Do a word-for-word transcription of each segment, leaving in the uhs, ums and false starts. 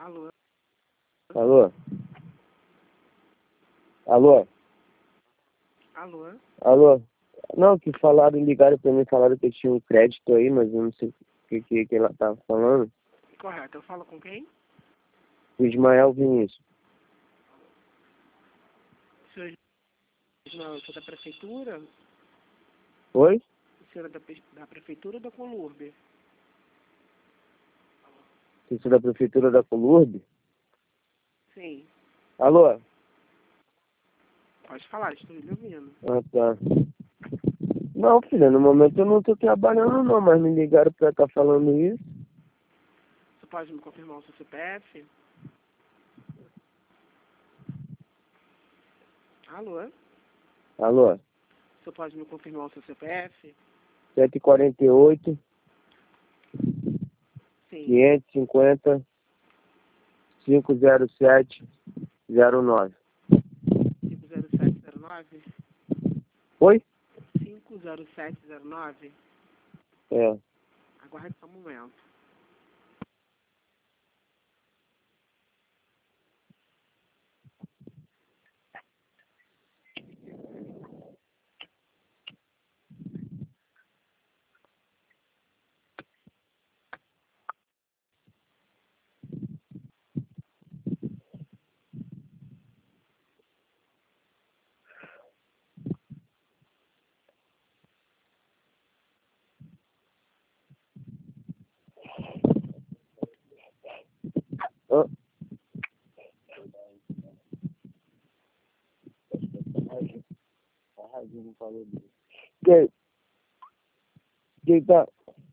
Alô? Alô? Alô? Alô? Alô? Não, que falaram, ligaram pra mim, falaram que eu tinha um crédito aí, mas eu não sei o que, que, que ela tava falando. Correto, eu falo com quem? O Ismael Vinícius. Senhor Ismael, eu sou da prefeitura? Oi? O senhor é da, pe- da prefeitura ou da Colurbe? Você é da prefeitura da Colurbe? Sim. Alô? Pode falar, estou lhe ouvindo. Ah, tá. Não, filha, no momento eu não tô trabalhando não, mas me ligaram pra estar falando isso. Você pode me confirmar o seu C P F? Alô? Alô? Você pode me confirmar o seu C P F? sete quatro oito, Sim. quinhentos e cinquenta, cinco zero sete, zero nove. cinco zero sete zero nove? Oi? cinco zero sete zero nove? É. Aguarde só um momento. Ah. Que? Que tá?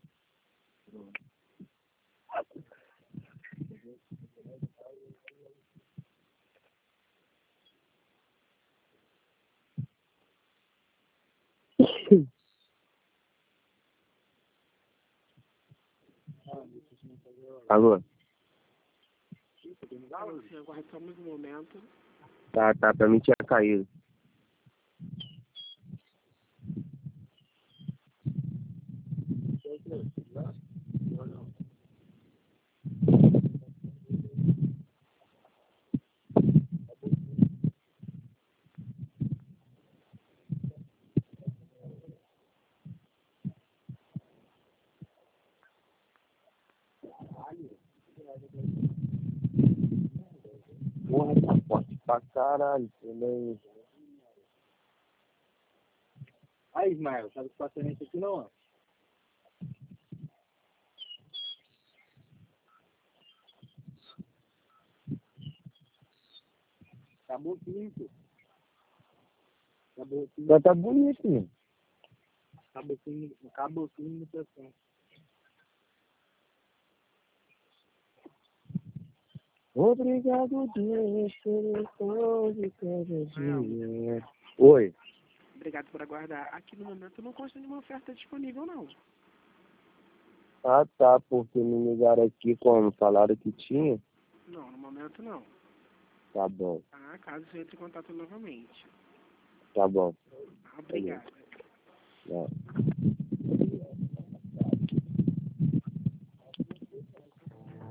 Alô? Alô, sim, aguarde só mais um momento. Tá, tá, pra mim tinha caído. Porra, tá forte pra caralho, também. Aí, Ismael, sabe que passa gente aqui não? Tá bonito. Tá bonito. Já tá bonito, né? Cabocinho, cabocinho no pescoço. Obrigado, Deus, pelo pão de cada dia. Oi. Obrigado por aguardar. Aqui no momento não consta nenhuma oferta disponível, não. Ah, tá, porque me ligaram aqui como falaram que tinha. Não, no momento não. Tá bom, Tá? Caso você entre em contato novamente. tá bom. Obrigado. Não.